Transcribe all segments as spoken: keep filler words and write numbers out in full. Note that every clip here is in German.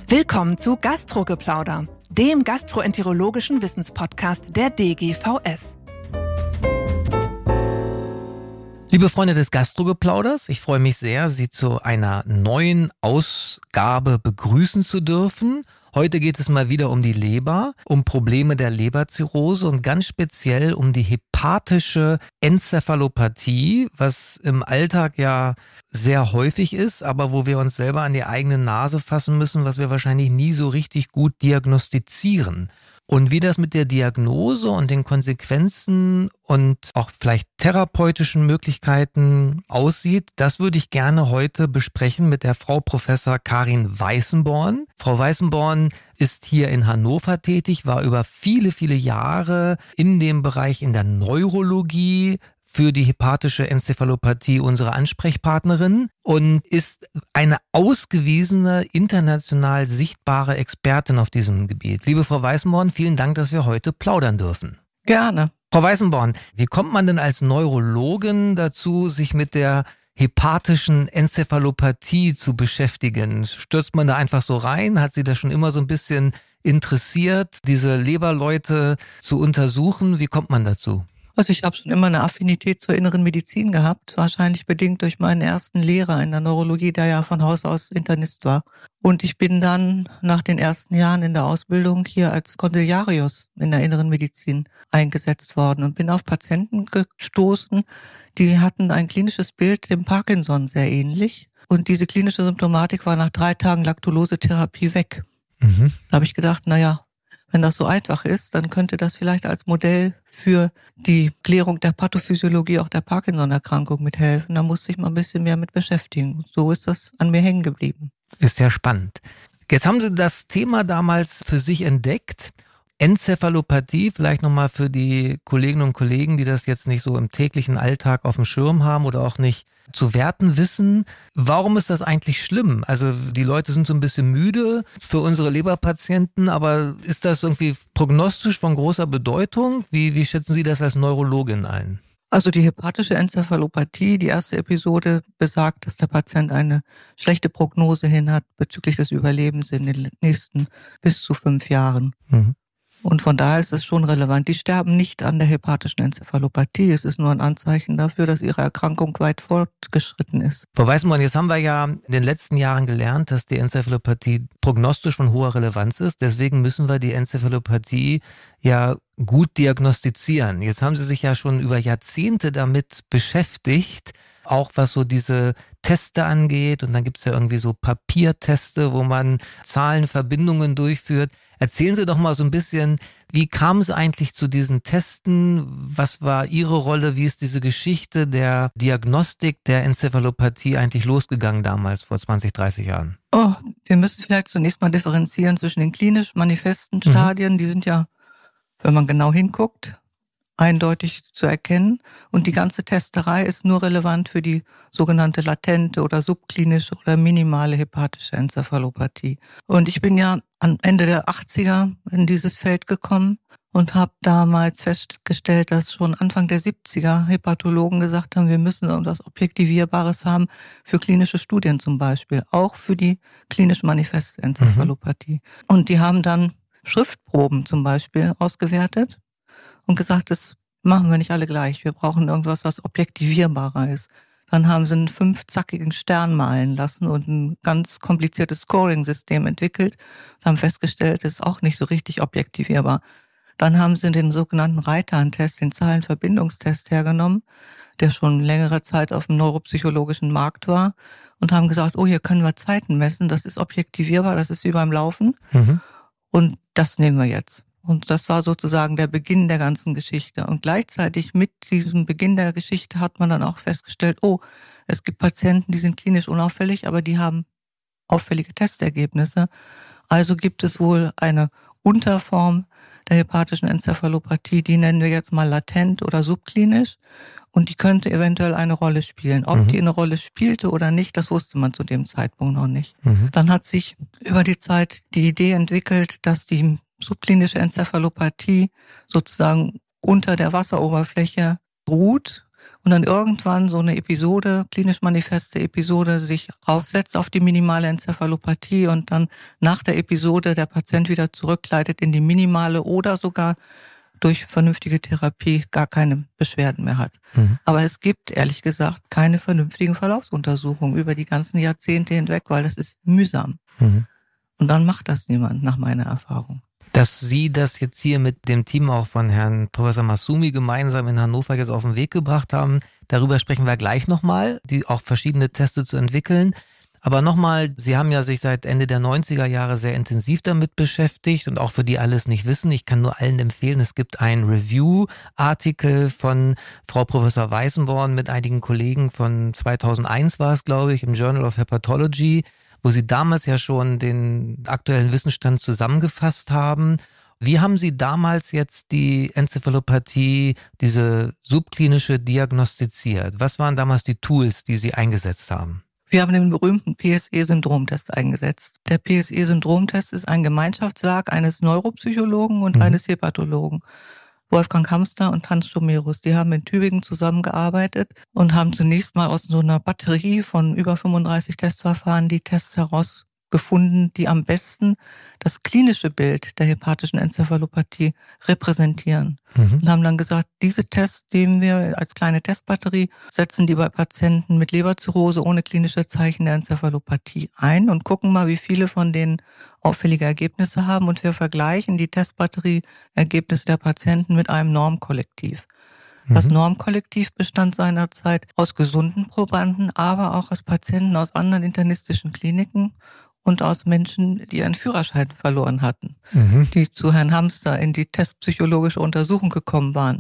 Willkommen zu Gastrogeplauder, dem gastroenterologischen Wissenspodcast der D G V S. Liebe Freunde des Gastrogeplauders, ich freue mich sehr, Sie zu einer neuen Ausgabe begrüßen zu dürfen. Heute geht es mal wieder um die Leber, um Probleme der Leberzirrhose und ganz speziell um die hepatische Enzephalopathie, was im Alltag ja sehr häufig ist, aber wo wir uns selber an die eigene Nase fassen müssen, was wir wahrscheinlich nie so richtig gut diagnostizieren. Und wie das mit der Diagnose und den Konsequenzen und auch vielleicht therapeutischen Möglichkeiten aussieht, das würde ich gerne heute besprechen mit der Frau Professor Karin Weißenborn. Frau Weißenborn ist hier in Hannover tätig, war über viele, viele Jahre in dem Bereich in der Neurologie für die hepatische Enzephalopathie unsere Ansprechpartnerin und ist eine ausgewiesene, international sichtbare Expertin auf diesem Gebiet. Liebe Frau Weißenborn, vielen Dank, dass wir heute plaudern dürfen. Gerne. Frau Weißenborn, wie kommt man denn als Neurologin dazu, sich mit der hepatischen Enzephalopathie zu beschäftigen? Stürzt man da einfach so rein? Hat Sie das schon immer so ein bisschen interessiert, diese Leberleute zu untersuchen? Wie kommt man dazu? Also ich habe schon immer eine Affinität zur inneren Medizin gehabt, wahrscheinlich bedingt durch meinen ersten Lehrer in der Neurologie, der ja von Haus aus Internist war. Und ich bin dann nach den ersten Jahren in der Ausbildung hier als Konsiliarius in der inneren Medizin eingesetzt worden und bin auf Patienten gestoßen, die hatten ein klinisches Bild dem Parkinson sehr ähnlich. Und diese klinische Symptomatik war nach drei Tagen Laktolosetherapie weg. Mhm. Da habe ich gedacht, na ja, wenn das so einfach ist, dann könnte das vielleicht als Modell für die Klärung der Pathophysiologie auch der Parkinson-Erkrankung mithelfen. Da musste ich mal ein bisschen mehr mit beschäftigen. So ist das an mir hängen geblieben. Ist ja spannend. Jetzt haben Sie das Thema damals für sich entdeckt. Enzephalopathie, vielleicht nochmal für die Kolleginnen und Kollegen, die das jetzt nicht so im täglichen Alltag auf dem Schirm haben oder auch nicht zu werten wissen. Warum ist das eigentlich schlimm? Also die Leute sind so ein bisschen müde für unsere Leberpatienten, aber ist das irgendwie prognostisch von großer Bedeutung? Wie, wie schätzen Sie das als Neurologin ein? Also die hepatische Enzephalopathie, die erste Episode besagt, dass der Patient eine schlechte Prognose hin hat bezüglich des Überlebens in den nächsten bis zu fünf Jahren. Mhm. Und von daher ist es schon relevant. Die sterben nicht an der hepatischen Enzephalopathie. Es ist nur ein Anzeichen dafür, dass ihre Erkrankung weit fortgeschritten ist. Frau Weißenborn, jetzt haben wir ja in den letzten Jahren gelernt, dass die Enzephalopathie prognostisch von hoher Relevanz ist. Deswegen müssen wir die Enzephalopathie ja gut diagnostizieren. Jetzt haben Sie sich ja schon über Jahrzehnte damit beschäftigt, auch was so diese Teste angeht. Und dann gibt's ja irgendwie so Papierteste, wo man Zahlenverbindungen durchführt. Erzählen Sie doch mal so ein bisschen, wie kam es eigentlich zu diesen Testen? Was war Ihre Rolle? Wie ist diese Geschichte der Diagnostik der Enzephalopathie eigentlich losgegangen damals, vor zwanzig, dreißig Jahren? Oh, wir müssen vielleicht zunächst mal differenzieren zwischen den klinisch manifesten Stadien. Mhm. Die sind ja, wenn man genau hinguckt, eindeutig zu erkennen. Und die ganze Testerei ist nur relevant für die sogenannte latente oder subklinische oder minimale hepatische Enzephalopathie. Und ich bin ja am Ende der achtziger in dieses Feld gekommen und habe damals festgestellt, dass schon Anfang der siebziger Hepatologen gesagt haben, wir müssen irgendwas Objektivierbares haben für klinische Studien zum Beispiel, auch für die klinisch manifeste Enzephalopathie. Mhm. Und die haben dann Schriftproben zum Beispiel ausgewertet und gesagt, das machen wir nicht alle gleich. Wir brauchen irgendwas, was objektivierbarer ist. Dann haben sie einen fünfzackigen Stern malen lassen und ein ganz kompliziertes Scoring-System entwickelt und haben festgestellt, das ist auch nicht so richtig objektivierbar. Dann haben sie den sogenannten Reitern-Test, den Zahlenverbindungstest hergenommen, der schon längere Zeit auf dem neuropsychologischen Markt war und haben gesagt, oh, hier können wir Zeiten messen, das ist objektivierbar, das ist wie beim Laufen. Mhm. Und das nehmen wir jetzt. Und das war sozusagen der Beginn der ganzen Geschichte. Und gleichzeitig mit diesem Beginn der Geschichte hat man dann auch festgestellt, oh, es gibt Patienten, die sind klinisch unauffällig, aber die haben auffällige Testergebnisse. Also gibt es wohl eine Unterform der hepatischen Enzephalopathie, die nennen wir jetzt mal latent oder subklinisch. Und die könnte eventuell eine Rolle spielen. Ob mhm. die eine Rolle spielte oder nicht, das wusste man zu dem Zeitpunkt noch nicht. Mhm. Dann hat sich über die Zeit die Idee entwickelt, dass die subklinische Enzephalopathie sozusagen unter der Wasseroberfläche ruht und dann irgendwann so eine Episode, klinisch manifeste Episode, sich raufsetzt auf die minimale Enzephalopathie und dann nach der Episode der Patient wieder zurückgleitet in die minimale oder sogar durch vernünftige Therapie gar keine Beschwerden mehr hat. Mhm. Aber es gibt, ehrlich gesagt, keine vernünftigen Verlaufsuntersuchungen über die ganzen Jahrzehnte hinweg, weil das ist mühsam. Mhm. Und dann macht das niemand, nach meiner Erfahrung. Dass Sie das jetzt hier mit dem Team auch von Herrn Professor Masumi gemeinsam in Hannover jetzt auf den Weg gebracht haben, darüber sprechen wir gleich nochmal, die auch verschiedene Teste zu entwickeln. Aber nochmal, Sie haben ja sich seit Ende der neunziger Jahre sehr intensiv damit beschäftigt und auch für die alles nicht wissen. Ich kann nur allen empfehlen, es gibt einen Review-Artikel von Frau Professor Weißenborn mit einigen Kollegen von zweitausendeins war es, glaube ich, im Journal of Hepatology, wo Sie damals ja schon den aktuellen Wissensstand zusammengefasst haben. Wie haben Sie damals jetzt die Enzephalopathie, diese subklinische, diagnostiziert? Was waren damals die Tools, die Sie eingesetzt haben? Wir haben den berühmten P S E-Syndromtest eingesetzt. Der P S E-Syndromtest ist ein Gemeinschaftswerk eines Neuropsychologen und mhm. eines Hepatologen. Wolfgang Hamster und Hans Schomerus, die haben in Tübingen zusammengearbeitet und haben zunächst mal aus so einer Batterie von über fünfunddreißig Testverfahren die Tests herausgefunden, die am besten das klinische Bild der hepatischen Enzephalopathie repräsentieren. Mhm. Und haben dann gesagt, diese Tests nehmen wir als kleine Testbatterie, setzen die bei Patienten mit Leberzirrhose ohne klinische Zeichen der Enzephalopathie ein und gucken mal, wie viele von denen auffällige Ergebnisse haben, und wir vergleichen die Testbatterie-Ergebnisse der Patienten mit einem Normkollektiv. Mhm. Das Normkollektiv bestand seinerzeit aus gesunden Probanden, aber auch aus Patienten aus anderen internistischen Kliniken und aus Menschen, die ihren Führerschein verloren hatten, mhm. die zu Herrn Hamster in die testpsychologische Untersuchung gekommen waren.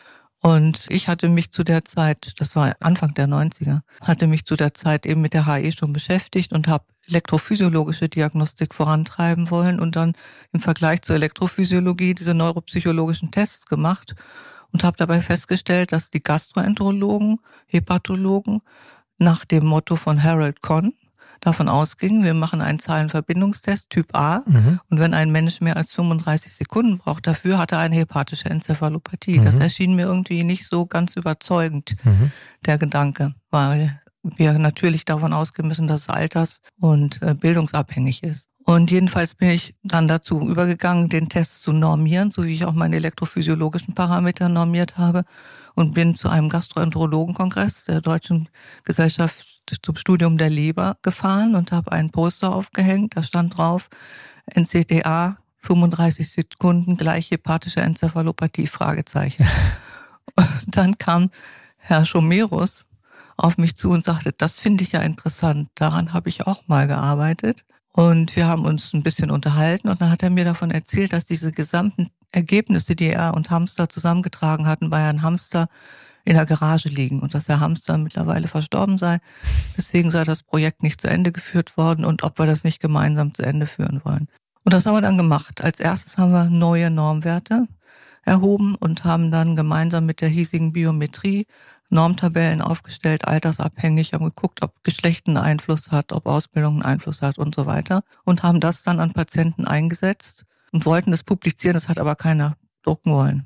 Und ich hatte mich zu der Zeit, das war Anfang der neunziger, hatte mich zu der Zeit eben mit der H E schon beschäftigt und habe elektrophysiologische Diagnostik vorantreiben wollen und dann im Vergleich zur Elektrophysiologie diese neuropsychologischen Tests gemacht und habe dabei festgestellt, dass die Gastroenterologen, Hepatologen nach dem Motto von Harold Kohn davon ausgingen, wir machen einen Zahlenverbindungstest Typ A mhm. und wenn ein Mensch mehr als fünfunddreißig Sekunden braucht dafür, hat er eine hepatische Enzephalopathie. Mhm. Das erschien mir irgendwie nicht so ganz überzeugend, mhm. der Gedanke, weil wir natürlich davon ausgehen müssen, dass es alters- und äh, bildungsabhängig ist. Und jedenfalls bin ich dann dazu übergegangen, den Test zu normieren, so wie ich auch meine elektrophysiologischen Parameter normiert habe, und bin zu einem Gastroenterologenkongress der Deutschen Gesellschaft zum Studium der Leber gefahren und habe einen Poster aufgehängt, da stand drauf N C T A fünfunddreißig Sekunden gleich hepatische Enzephalopathie, Fragezeichen. Und dann kam Herr Schomerus auf mich zu und sagte, das finde ich ja interessant, daran habe ich auch mal gearbeitet. Und wir haben uns ein bisschen unterhalten und dann hat er mir davon erzählt, dass diese gesamten Ergebnisse, die er und Hamster zusammengetragen hatten, bei Herrn Hamster in der Garage liegen und dass Herr Hamster mittlerweile verstorben sei. Deswegen sei das Projekt nicht zu Ende geführt worden und ob wir das nicht gemeinsam zu Ende führen wollen. Und das haben wir dann gemacht. Als erstes haben wir neue Normwerte erhoben und haben dann gemeinsam mit der hiesigen Biometrie Normtabellen aufgestellt, altersabhängig, haben geguckt, ob Geschlecht einen Einfluss hat, ob Ausbildung einen Einfluss hat und so weiter und haben das dann an Patienten eingesetzt und wollten das publizieren, das hat aber keiner drucken wollen.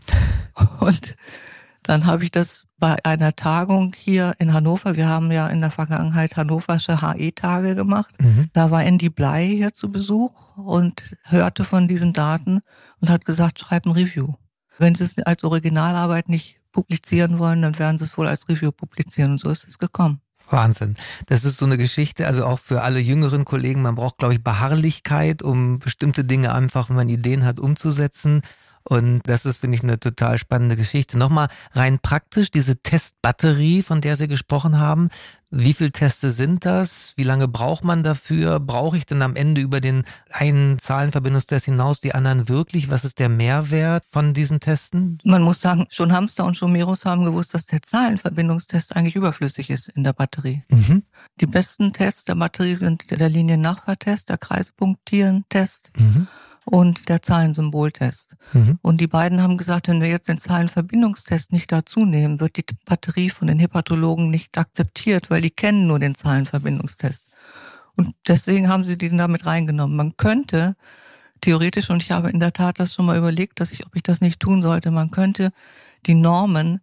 Und dann habe ich das bei einer Tagung hier in Hannover, wir haben ja in der Vergangenheit hannoversche H E-Tage gemacht, mhm. da war Andy Bly hier zu Besuch und hörte von diesen Daten und hat gesagt, schreib ein Review. Wenn Sie es als Originalarbeit nicht publizieren wollen, dann werden Sie es wohl als Review publizieren und so ist es gekommen. Wahnsinn. Das ist so eine Geschichte, also auch für alle jüngeren Kollegen, man braucht, glaube ich, Beharrlichkeit, um bestimmte Dinge einfach, wenn man Ideen hat, umzusetzen. Und das ist, finde ich, eine total spannende Geschichte. Nochmal rein praktisch, diese Testbatterie, von der Sie gesprochen haben. Wie viele Teste sind das? Wie lange braucht man dafür? Brauche ich denn am Ende über den einen Zahlenverbindungstest hinaus die anderen wirklich? Was ist der Mehrwert von diesen Testen? Man muss sagen, schon Hamster und Schomerus haben gewusst, dass der Zahlenverbindungstest eigentlich überflüssig ist in der Batterie. Mhm. Die besten Tests der Batterie sind der Liniennachbartest, der Kreisepunktierentest. Mhm. Und der Zahlensymboltest. Mhm. Und die beiden haben gesagt, wenn wir jetzt den Zahlenverbindungstest nicht dazu nehmen, wird die Batterie von den Hepatologen nicht akzeptiert, weil die kennen nur den Zahlenverbindungstest. Und deswegen haben sie den damit reingenommen. Man könnte theoretisch, und ich habe in der Tat das schon mal überlegt, dass ich, ob ich das nicht tun sollte, man könnte die Normen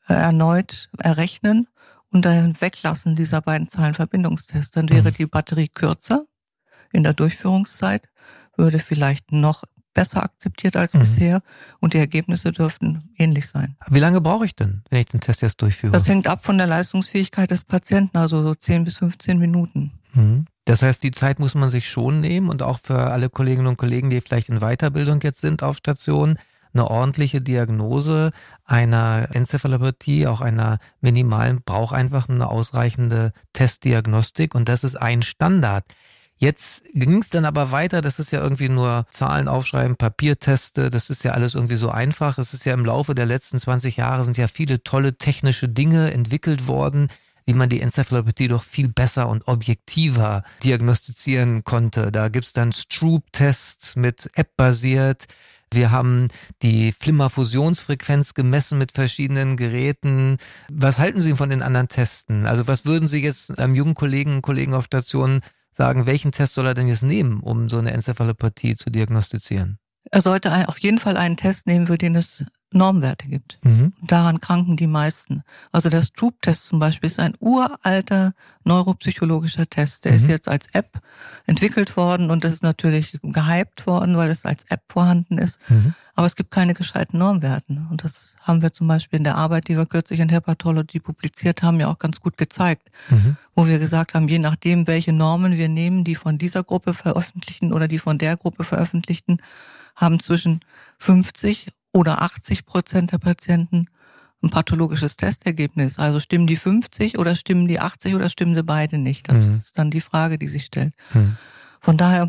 äh, erneut errechnen und dann weglassen dieser beiden Zahlenverbindungstests. Dann wäre die Batterie kürzer in der Durchführungszeit, würde vielleicht noch besser akzeptiert als mhm. bisher und die Ergebnisse dürften ähnlich sein. Wie lange brauche ich denn, wenn ich den Test jetzt durchführe? Das hängt ab von der Leistungsfähigkeit des Patienten, also so zehn bis fünfzehn Minuten. Mhm. Das heißt, die Zeit muss man sich schon nehmen und auch für alle Kolleginnen und Kollegen, die vielleicht in Weiterbildung jetzt sind auf Station, eine ordentliche Diagnose einer Enzephalopathie, auch einer minimalen, braucht einfach eine ausreichende Testdiagnostik und das ist ein Standard. Jetzt ging es dann aber weiter, das ist ja irgendwie nur Zahlen aufschreiben, Papierteste, das ist ja alles irgendwie so einfach. Es ist ja im Laufe der letzten zwanzig Jahre sind ja viele tolle technische Dinge entwickelt worden, wie man die Enzephalopathie doch viel besser und objektiver diagnostizieren konnte. Da gibt's dann Stroop-Tests mit App-basiert. Wir haben die Flimmerfusionsfrequenz gemessen mit verschiedenen Geräten. Was halten Sie von den anderen Testen? Also was würden Sie jetzt einem jungen Kollegen und Kollegen auf Station sagen, welchen Test soll er denn jetzt nehmen, um so eine Enzephalopathie zu diagnostizieren? Er sollte auf jeden Fall einen Test nehmen, für den es Normwerte gibt. Mhm. Und daran kranken die meisten. Also der Stroop-Test zum Beispiel ist ein uralter neuropsychologischer Test. Der mhm. ist jetzt als App entwickelt worden und das ist natürlich gehypt worden, weil es als App vorhanden ist. Mhm. Aber es gibt keine gescheiten Normwerten. Und das haben wir zum Beispiel in der Arbeit, die wir kürzlich in Hepatology publiziert haben, ja auch ganz gut gezeigt. Mhm. Wo wir gesagt haben, je nachdem, welche Normen wir nehmen, die von dieser Gruppe veröffentlichen oder die von der Gruppe veröffentlichten, haben zwischen fünfzig oder achtzig Prozent der Patienten ein pathologisches Testergebnis. Also stimmen die fünfzig oder stimmen die achtzig oder stimmen sie beide nicht? Das mhm. ist dann die Frage, die sich stellt. Mhm. Von daher,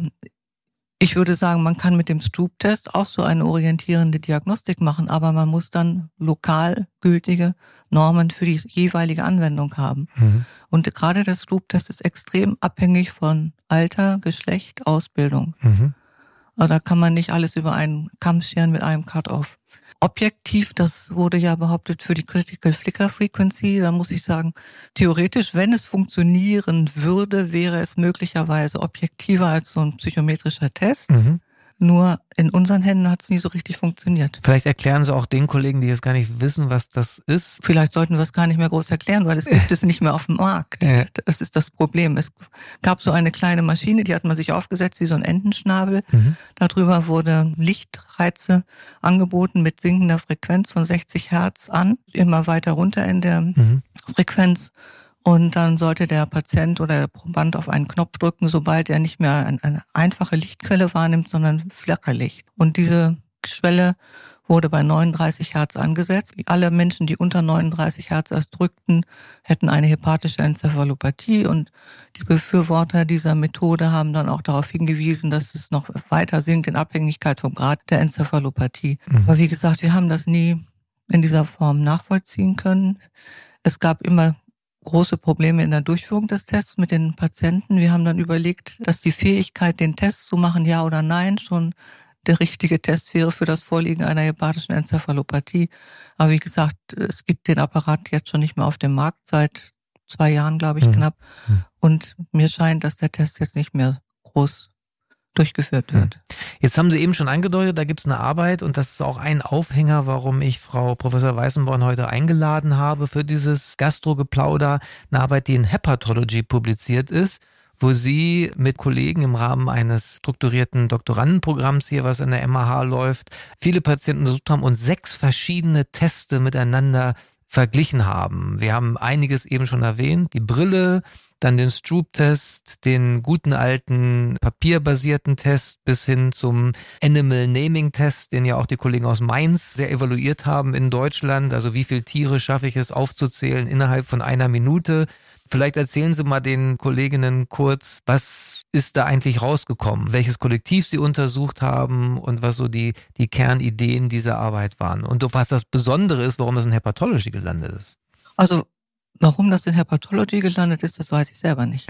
ich würde sagen, man kann mit dem Stroop-Test auch so eine orientierende Diagnostik machen, aber man muss dann lokal gültige Normen für die jeweilige Anwendung haben. Mhm. Und gerade der Stroop-Test ist extrem abhängig von Alter, Geschlecht, Ausbildung. Mhm. Also da kann man nicht alles über einen Kamm scheren mit einem Cut-Off. Objektiv, das wurde ja behauptet für die Critical Flicker Frequency, da muss ich sagen, theoretisch, wenn es funktionieren würde, wäre es möglicherweise objektiver als so ein psychometrischer Test. Mhm. Nur in unseren Händen hat es nie so richtig funktioniert. Vielleicht erklären Sie auch den Kollegen, die jetzt gar nicht wissen, was das ist. Vielleicht sollten wir es gar nicht mehr groß erklären, weil es gibt es nicht mehr auf dem Markt. Ja. Das ist das Problem. Es gab so eine kleine Maschine, die hat man sich aufgesetzt wie so ein Entenschnabel. Mhm. Darüber wurde Lichtreize angeboten mit sinkender Frequenz von sechzig Hertz an, immer weiter runter in der mhm. Frequenz. Und dann sollte der Patient oder der Proband auf einen Knopf drücken, sobald er nicht mehr eine einfache Lichtquelle wahrnimmt, sondern Flackerlicht. Und diese Schwelle wurde bei neununddreißig Hertz angesetzt. Alle Menschen, die unter neununddreißig Hertz erst drückten, hätten eine hepatische Enzephalopathie. Und die Befürworter dieser Methode haben dann auch darauf hingewiesen, dass es noch weiter sinkt in Abhängigkeit vom Grad der Enzephalopathie. Mhm. Aber wie gesagt, wir haben das nie in dieser Form nachvollziehen können. Es gab immer große Probleme in der Durchführung des Tests mit den Patienten. Wir haben dann überlegt, dass die Fähigkeit, den Test zu machen, ja oder nein, schon der richtige Test wäre für das Vorliegen einer hepatischen Enzephalopathie. Aber wie gesagt, es gibt den Apparat jetzt schon nicht mehr auf dem Markt, seit zwei Jahren, glaube ich, mhm. knapp. Und mir scheint, dass der Test jetzt nicht mehr groß durchgeführt wird. Jetzt haben Sie eben schon angedeutet, da gibt es eine Arbeit und das ist auch ein Aufhänger, warum ich Frau Professor Weißenborn heute eingeladen habe für dieses Gastrogeplauder, eine Arbeit, die in Hepatology publiziert ist, wo Sie mit Kollegen im Rahmen eines strukturierten Doktorandenprogramms hier, was in der M A H läuft, viele Patienten untersucht haben und sechs verschiedene Teste miteinander verglichen haben. Wir haben einiges eben schon erwähnt, die Brille, dann den Stroop-Test, den guten alten papierbasierten Test bis hin zum Animal-Naming-Test, den ja auch die Kollegen aus Mainz sehr evaluiert haben in Deutschland. Also wie viele Tiere schaffe ich es aufzuzählen innerhalb von einer Minute? Vielleicht erzählen Sie mal den Kolleginnen kurz, was ist da eigentlich rausgekommen? Welches Kollektiv Sie untersucht haben und was so die, die Kernideen dieser Arbeit waren? Und was das Besondere ist, warum es in Hepatology gelandet ist? Also, warum das in Hepatology gelandet ist, das weiß ich selber nicht.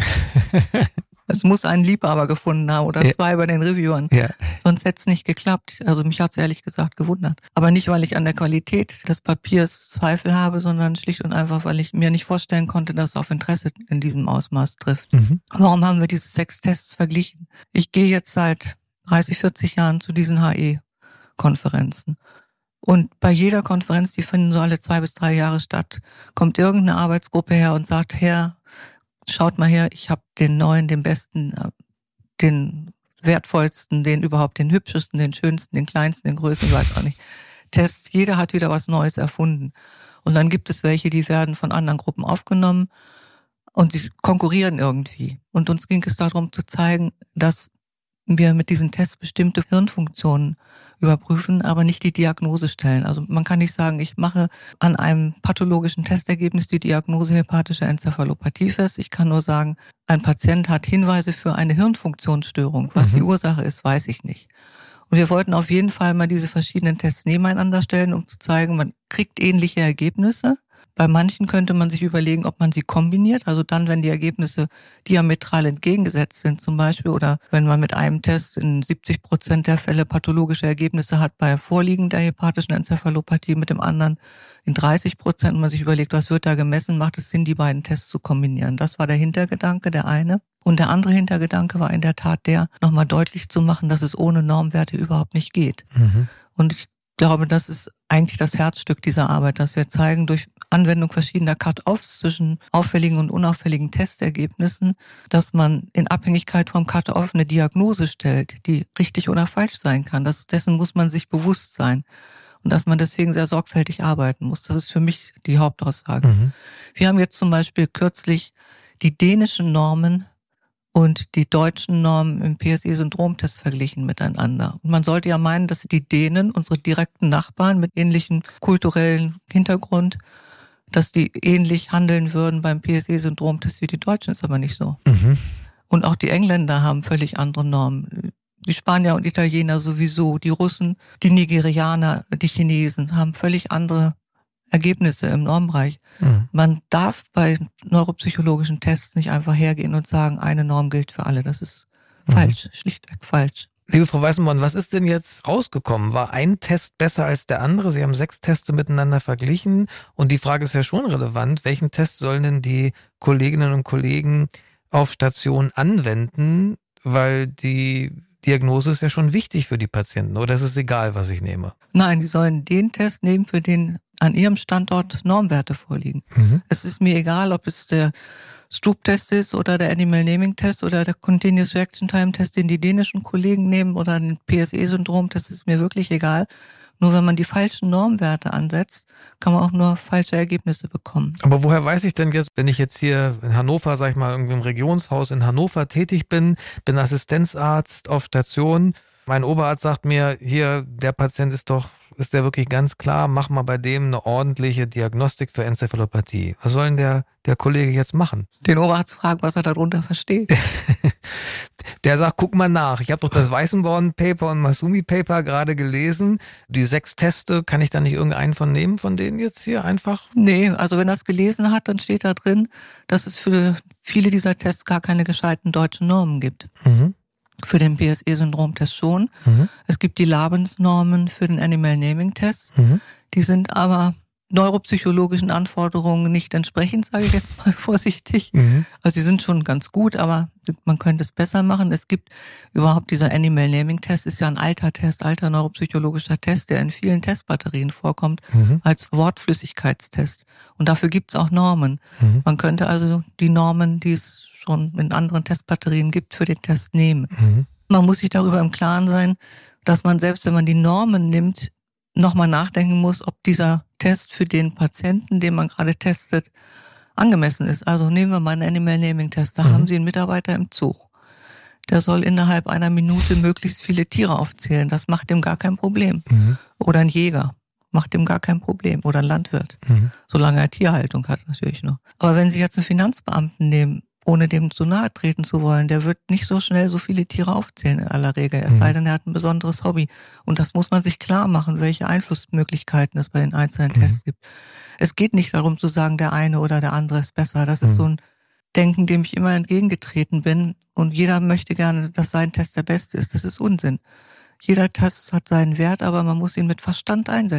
Es muss einen Liebhaber gefunden haben oder ja. zwei bei den Reviewern. Ja. Sonst hätte es nicht geklappt. Also mich hat es ehrlich gesagt gewundert. Aber nicht, weil ich an der Qualität des Papiers Zweifel habe, sondern schlicht und einfach, weil ich mir nicht vorstellen konnte, dass es auf Interesse in diesem Ausmaß trifft. Mhm. Warum haben wir diese sechs Tests verglichen? Ich gehe jetzt seit dreißig, vierzig Jahren zu diesen H E-Konferenzen. Und bei jeder Konferenz, die finden so alle zwei bis drei Jahre statt, kommt irgendeine Arbeitsgruppe her und sagt, Herr, schaut mal her, ich habe den neuen, den besten, den wertvollsten, den überhaupt, den hübschesten, den schönsten, den kleinsten, den größten, ich weiß auch nicht, Test. Jeder hat wieder was Neues erfunden. Und dann gibt es welche, die werden von anderen Gruppen aufgenommen und sie konkurrieren irgendwie. Und uns ging es darum zu zeigen, dass wir mit diesen Tests bestimmte Hirnfunktionen überprüfen, aber nicht die Diagnose stellen. Also man kann nicht sagen, ich mache an einem pathologischen Testergebnis die Diagnose hepatische Enzephalopathie fest. Ich kann nur sagen, ein Patient hat Hinweise für eine Hirnfunktionsstörung. Was mhm. die Ursache ist, weiß ich nicht. Und wir wollten auf jeden Fall mal diese verschiedenen Tests nebeneinander stellen, um zu zeigen, man kriegt ähnliche Ergebnisse. Bei manchen könnte man sich überlegen, ob man sie kombiniert, also dann, wenn die Ergebnisse diametral entgegengesetzt sind zum Beispiel, oder wenn man mit einem Test in siebzig Prozent der Fälle pathologische Ergebnisse hat bei Vorliegen der hepatischen Enzephalopathie, mit dem anderen in dreißig Prozent und man sich überlegt, was wird da gemessen, macht es Sinn, die beiden Tests zu kombinieren. Das war der Hintergedanke, der eine. Und der andere Hintergedanke war in der Tat der, nochmal deutlich zu machen, dass es ohne Normwerte überhaupt nicht geht. Mhm. Und ich Ich glaube, das ist eigentlich das Herzstück dieser Arbeit, dass wir zeigen, durch Anwendung verschiedener Cut-Offs zwischen auffälligen und unauffälligen Testergebnissen, dass man in Abhängigkeit vom Cut-Off eine Diagnose stellt, die richtig oder falsch sein kann. Das, dessen muss man sich bewusst sein. Und dass man deswegen sehr sorgfältig arbeiten muss. Das ist für mich die Hauptaussage. Mhm. Wir haben jetzt zum Beispiel kürzlich die dänischen Normen und die deutschen Normen im P S E-Syndromtest verglichen miteinander. Und man sollte ja meinen, dass die Dänen, unsere direkten Nachbarn mit ähnlichem kulturellen Hintergrund, dass die ähnlich handeln würden beim P S E-Syndromtest wie die Deutschen, ist aber nicht so. Mhm. Und auch die Engländer haben völlig andere Normen. Die Spanier und Italiener sowieso, die Russen, die Nigerianer, die Chinesen haben völlig andere Ergebnisse im Normbereich. Mhm. Man darf bei neuropsychologischen Tests nicht einfach hergehen und sagen, eine Norm gilt für alle. Das ist mhm. falsch, schlichtweg falsch. Liebe Frau Weißenborn, was ist denn jetzt rausgekommen? War ein Test besser als der andere? Sie haben sechs Teste miteinander verglichen und die Frage ist ja schon relevant, welchen Test sollen denn die Kolleginnen und Kollegen auf Station anwenden, weil die Diagnose ist ja schon wichtig für die Patienten, oder ist es egal, was ich nehme? Nein, die sollen den Test nehmen, für den an ihrem Standort Normwerte vorliegen. Mhm. Es ist mir egal, ob es der Stroop-Test ist oder der Animal Naming Test oder der Continuous Reaction Time Test, den die dänischen Kollegen nehmen, oder den P S E-Syndrom, das ist mir wirklich egal. Nur wenn man die falschen Normwerte ansetzt, kann man auch nur falsche Ergebnisse bekommen. Aber woher weiß ich denn jetzt, wenn ich jetzt hier in Hannover, sag ich mal, irgendwie im Regionshaus in Hannover tätig bin, bin Assistenzarzt auf Station, mein Oberarzt sagt mir, hier, der Patient ist doch, ist der wirklich ganz klar, mach mal bei dem eine ordentliche Diagnostik für Enzephalopathie. Was soll denn der, der Kollege jetzt machen? Den Oberarzt fragen, was er darunter versteht. Der sagt, guck mal nach. Ich habe doch das Weißenborn-Paper und Masumi-Paper gerade gelesen. Die sechs Teste, kann ich da nicht irgendeinen von nehmen, von denen jetzt hier einfach? Nee, also wenn er es gelesen hat, dann steht da drin, dass es für viele dieser Tests gar keine gescheiten deutschen Normen gibt. Mhm. Für den P S E-Syndrom-Test schon. Mhm. Es gibt die Labensnormen für den Animal Naming Test. Mhm. Die sind aber neuropsychologischen Anforderungen nicht entsprechend, sage ich jetzt mal vorsichtig. Mhm. Also sie sind schon ganz gut, aber man könnte es besser machen. Es gibt überhaupt dieser Animal Naming Test, ist ja ein alter Test, alter neuropsychologischer Test, der in vielen Testbatterien vorkommt, mhm. als Wortflüssigkeitstest. Und dafür gibt es auch Normen. Mhm. Man könnte also die Normen, die es schon in anderen Testbatterien gibt, für den Test nehmen. Mhm. Man muss sich darüber im Klaren sein, dass man selbst, wenn man die Normen nimmt, nochmal nachdenken muss, ob dieser Test für den Patienten, den man gerade testet, angemessen ist. Also nehmen wir mal einen Animal Naming Test. Da mhm. haben Sie einen Mitarbeiter im Zoo. Der soll innerhalb einer Minute möglichst viele Tiere aufzählen. Das macht ihm gar kein Problem. Mhm. Oder ein Jäger. Macht ihm gar kein Problem. Oder ein Landwirt. Mhm. Solange er Tierhaltung hat natürlich noch. Aber wenn Sie jetzt einen Finanzbeamten nehmen, ohne dem zu nahe treten zu wollen, der wird nicht so schnell so viele Tiere aufzählen in aller Regel, es sei denn, er hat ein besonderes Hobby. Und das muss man sich klar machen, welche Einflussmöglichkeiten es bei den einzelnen mhm. Tests gibt. Es geht nicht darum zu sagen, der eine oder der andere ist besser. Das ist mhm. so ein Denken, dem ich immer entgegengetreten bin. Und jeder möchte gerne, dass sein Test der beste ist. Das ist Unsinn. Jeder Test hat seinen Wert, aber man muss ihn mit Verstand einsetzen.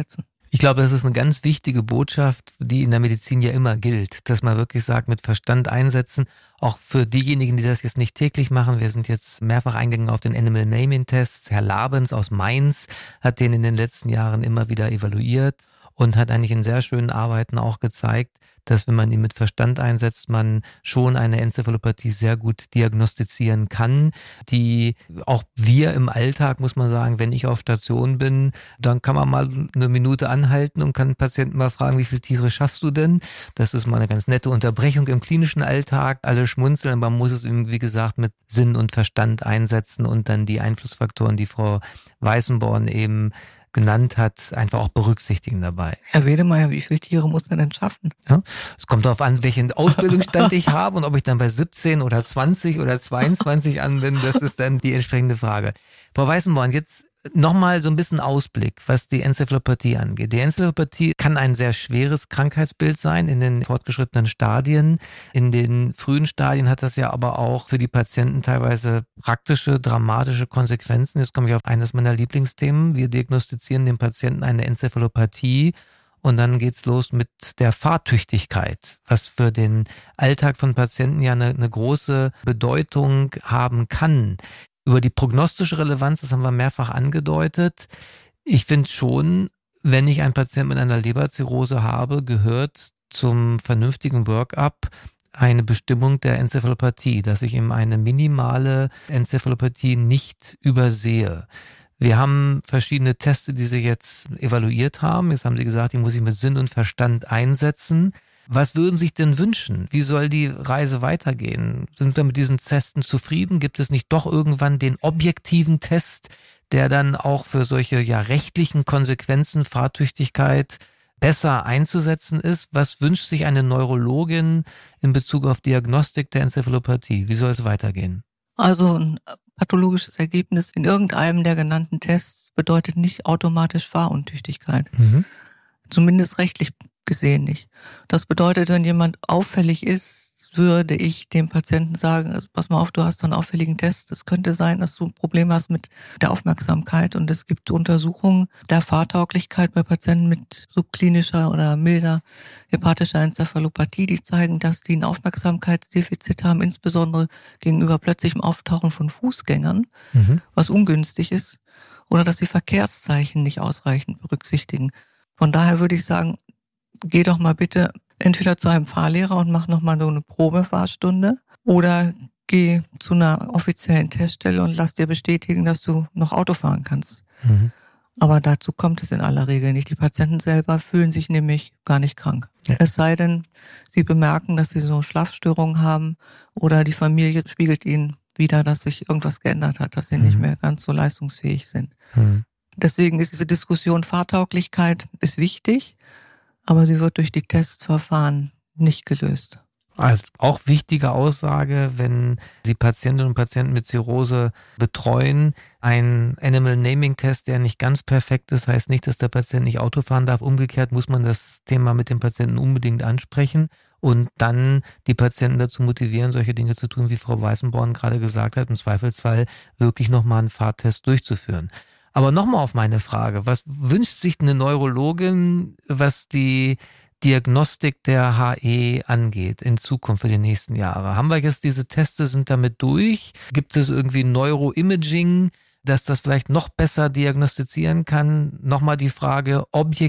Ich glaube, das ist eine ganz wichtige Botschaft, die in der Medizin ja immer gilt, dass man wirklich sagt, mit Verstand einsetzen, auch für diejenigen, die das jetzt nicht täglich machen. Wir sind jetzt mehrfach eingegangen auf den Animal Naming Test. Herr Labens aus Mainz hat den in den letzten Jahren immer wieder evaluiert und hat eigentlich in sehr schönen Arbeiten auch gezeigt, dass wenn man ihn mit Verstand einsetzt, man schon eine Enzephalopathie sehr gut diagnostizieren kann, die auch wir im Alltag, muss man sagen, wenn ich auf Station bin, dann kann man mal eine Minute anhalten und kann den Patienten mal fragen, wie viele Tiere schaffst du denn? Das ist mal eine ganz nette Unterbrechung im klinischen Alltag. Alle schmunzeln, man muss es eben, wie gesagt, mit Sinn und Verstand einsetzen und dann die Einflussfaktoren, die Frau Weißenborn eben genannt hat, einfach auch berücksichtigen dabei. Herr Wedemeyer, wie viele Tiere muss er denn schaffen? Ja, es kommt darauf an, welchen Ausbildungsstand ich habe und ob ich dann bei siebzehn oder zwanzig oder zweiundzwanzig an bin, das ist dann die entsprechende Frage. Frau Weißenborn, jetzt nochmal so ein bisschen Ausblick, was die Enzephalopathie angeht. Die Enzephalopathie kann ein sehr schweres Krankheitsbild sein in den fortgeschrittenen Stadien. In den frühen Stadien hat das ja aber auch für die Patienten teilweise praktische, dramatische Konsequenzen. Jetzt komme ich auf eines meiner Lieblingsthemen. Wir diagnostizieren dem Patienten eine Enzephalopathie und dann geht's los mit der Fahrtüchtigkeit, was für den Alltag von Patienten ja eine, eine große Bedeutung haben kann. Über die prognostische Relevanz, das haben wir mehrfach angedeutet. Ich finde schon, wenn ich einen Patienten mit einer Leberzirrhose habe, gehört zum vernünftigen Workup eine Bestimmung der Enzephalopathie, dass ich ihm eine minimale Enzephalopathie nicht übersehe. Wir haben verschiedene Tests, die Sie jetzt evaluiert haben. Jetzt haben Sie gesagt, die muss ich mit Sinn und Verstand einsetzen. Was würden Sie sich denn wünschen? Wie soll die Reise weitergehen? Sind wir mit diesen Testen zufrieden? Gibt es nicht doch irgendwann den objektiven Test, der dann auch für solche ja rechtlichen Konsequenzen, Fahrtüchtigkeit besser einzusetzen ist? Was wünscht sich eine Neurologin in Bezug auf Diagnostik der Enzephalopathie? Wie soll es weitergehen? Also ein pathologisches Ergebnis in irgendeinem der genannten Tests bedeutet nicht automatisch Fahruntüchtigkeit. Mhm. Zumindest rechtlich gesehen nicht. Das bedeutet, wenn jemand auffällig ist, würde ich dem Patienten sagen, also pass mal auf, du hast einen auffälligen Test. Es könnte sein, dass du ein Problem hast mit der Aufmerksamkeit und es gibt Untersuchungen der Fahrtauglichkeit bei Patienten mit subklinischer oder milder hepatischer Enzephalopathie, die zeigen, dass die ein Aufmerksamkeitsdefizit haben, insbesondere gegenüber plötzlichem Auftauchen von Fußgängern, mhm. was ungünstig ist, oder dass sie Verkehrszeichen nicht ausreichend berücksichtigen. Von daher würde ich sagen, geh doch mal bitte entweder zu einem Fahrlehrer und mach noch mal so eine Probefahrstunde oder geh zu einer offiziellen Teststelle und lass dir bestätigen, dass du noch Auto fahren kannst. Mhm. Aber dazu kommt es in aller Regel nicht. Die Patienten selber fühlen sich nämlich gar nicht krank. Ja. Es sei denn, sie bemerken, dass sie so Schlafstörungen haben oder die Familie spiegelt ihnen wieder, dass sich irgendwas geändert hat, dass sie mhm. nicht mehr ganz so leistungsfähig sind. Mhm. Deswegen ist diese Diskussion Fahrtauglichkeit ist wichtig, aber sie wird durch die Testverfahren nicht gelöst. Also auch wichtige Aussage, wenn Sie Patientinnen und Patienten mit Zirrhose betreuen, ein Animal Naming Test, der nicht ganz perfekt ist, heißt nicht, dass der Patient nicht Auto fahren darf. Umgekehrt muss man das Thema mit dem Patienten unbedingt ansprechen und dann die Patienten dazu motivieren, solche Dinge zu tun, wie Frau Weißenborn gerade gesagt hat, im Zweifelsfall wirklich nochmal einen Fahrtest durchzuführen. Aber nochmal auf meine Frage, was wünscht sich eine Neurologin, was die Diagnostik der H E angeht in Zukunft für die nächsten Jahre? Haben wir jetzt diese Teste, sind damit durch? Gibt es irgendwie Neuroimaging, dass das vielleicht noch besser diagnostizieren kann? Nochmal die Frage,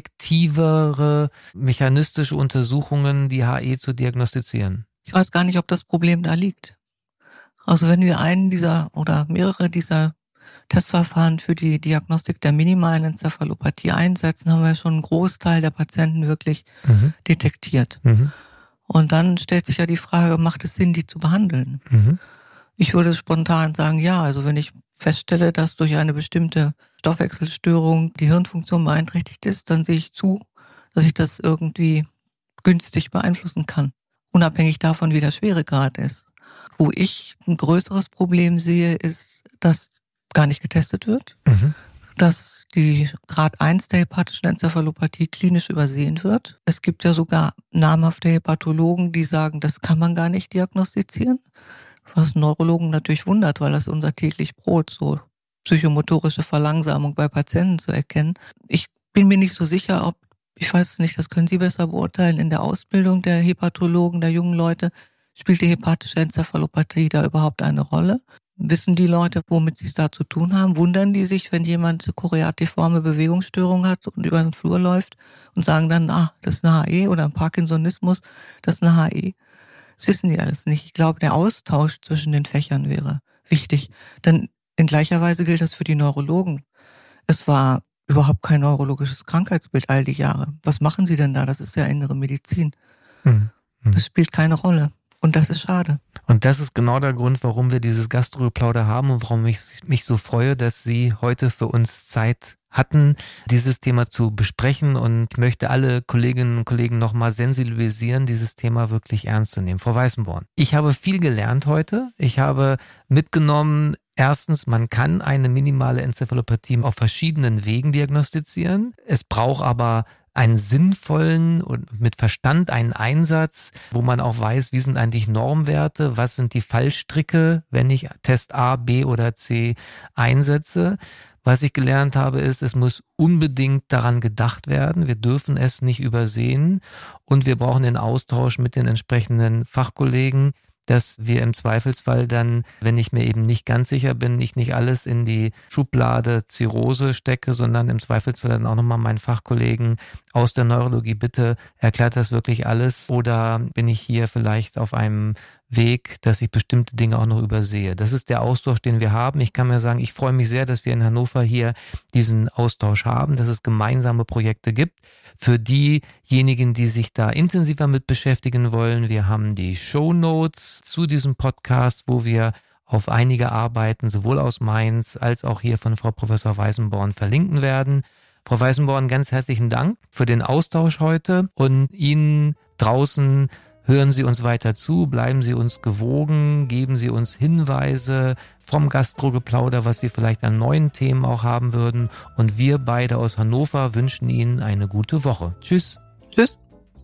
objektivere mechanistische Untersuchungen, die H E zu diagnostizieren. Ich weiß gar nicht, ob das Problem da liegt. Also wenn wir einen dieser oder mehrere dieser Testverfahren für die Diagnostik der minimalen Enzephalopathie einsetzen, haben wir schon einen Großteil der Patienten wirklich mhm. detektiert. Mhm. Und dann stellt sich ja die Frage, macht es Sinn, die zu behandeln? Mhm. Ich würde spontan sagen, ja. Also wenn ich feststelle, dass durch eine bestimmte Stoffwechselstörung die Hirnfunktion beeinträchtigt ist, dann sehe ich zu, dass ich das irgendwie günstig beeinflussen kann. Unabhängig davon, wie der Schweregrad ist. Wo ich ein größeres Problem sehe, ist, dass gar nicht getestet wird, mhm. dass die Grad eins der hepatischen Enzephalopathie klinisch übersehen wird. Es gibt ja sogar namhafte Hepatologen, die sagen, das kann man gar nicht diagnostizieren, was Neurologen natürlich wundert, weil das ist unser täglich Brot, so psychomotorische Verlangsamung bei Patienten zu erkennen. Ich bin mir nicht so sicher, ob ich weiß es nicht, das können Sie besser beurteilen, in der Ausbildung der Hepatologen, der jungen Leute, spielt die hepatische Enzephalopathie da überhaupt eine Rolle? Wissen die Leute, womit sie es da zu tun haben? Wundern die sich, wenn jemand choreatiforme Bewegungsstörung hat und über den Flur läuft und sagen dann, ah, das ist eine H E oder ein Parkinsonismus, das ist eine H E? Das wissen die alles nicht. Ich glaube, der Austausch zwischen den Fächern wäre wichtig. Denn in gleicher Weise gilt das für die Neurologen. Es war überhaupt kein neurologisches Krankheitsbild all die Jahre. Was machen sie denn da? Das ist ja innere Medizin. Hm. Hm. Das spielt keine Rolle. Und das ist schade. Und das ist genau der Grund, warum wir dieses Gastrogeplauder haben und warum ich mich so freue, dass Sie heute für uns Zeit hatten, dieses Thema zu besprechen, und ich möchte alle Kolleginnen und Kollegen nochmal sensibilisieren, dieses Thema wirklich ernst zu nehmen. Frau Weißenborn, ich habe viel gelernt heute. Ich habe mitgenommen, erstens, man kann eine minimale Enzephalopathie auf verschiedenen Wegen diagnostizieren. Es braucht aber einen sinnvollen und mit Verstand einen Einsatz, wo man auch weiß, wie sind eigentlich Normwerte, was sind die Fallstricke, wenn ich Test A, B oder C einsetze. Was ich gelernt habe, ist, es muss unbedingt daran gedacht werden. Wir dürfen es nicht übersehen und wir brauchen den Austausch mit den entsprechenden Fachkollegen, dass wir im Zweifelsfall dann, wenn ich mir eben nicht ganz sicher bin, ich nicht alles in die Schublade Zirrhose stecke, sondern im Zweifelsfall dann auch nochmal meinen Fachkollegen aus der Neurologie bitte, erklärt das wirklich alles oder bin ich hier vielleicht auf einem Weg, dass ich bestimmte Dinge auch noch übersehe. Das ist der Austausch, den wir haben. Ich kann mir sagen, ich freue mich sehr, dass wir in Hannover hier diesen Austausch haben, dass es gemeinsame Projekte gibt. Für diejenigen, die sich da intensiver mit beschäftigen wollen, wir haben die Shownotes zu diesem Podcast, wo wir auf einige Arbeiten sowohl aus Mainz als auch hier von Frau Professor Weißenborn verlinken werden. Frau Weißenborn, ganz herzlichen Dank für den Austausch heute und Ihnen draußen hören Sie uns weiter zu, bleiben Sie uns gewogen, geben Sie uns Hinweise vom Gastrogeplauder, was Sie vielleicht an neuen Themen auch haben würden. Und wir beide aus Hannover wünschen Ihnen eine gute Woche. Tschüss. Tschüss.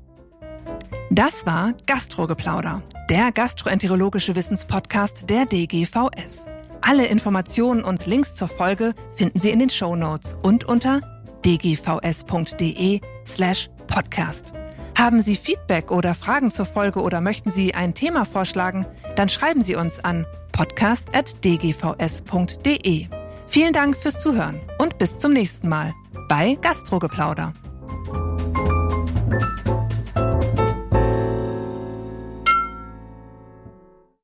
Das war Gastrogeplauder, der gastroenterologische Wissenspodcast der D G V S. Alle Informationen und Links zur Folge finden Sie in den Shownotes und unter dgvs.de slash podcast. Haben Sie Feedback oder Fragen zur Folge oder möchten Sie ein Thema vorschlagen? Dann schreiben Sie uns an podcast at d g v s punkt d e. Vielen Dank fürs Zuhören und bis zum nächsten Mal bei Gastrogeplauder.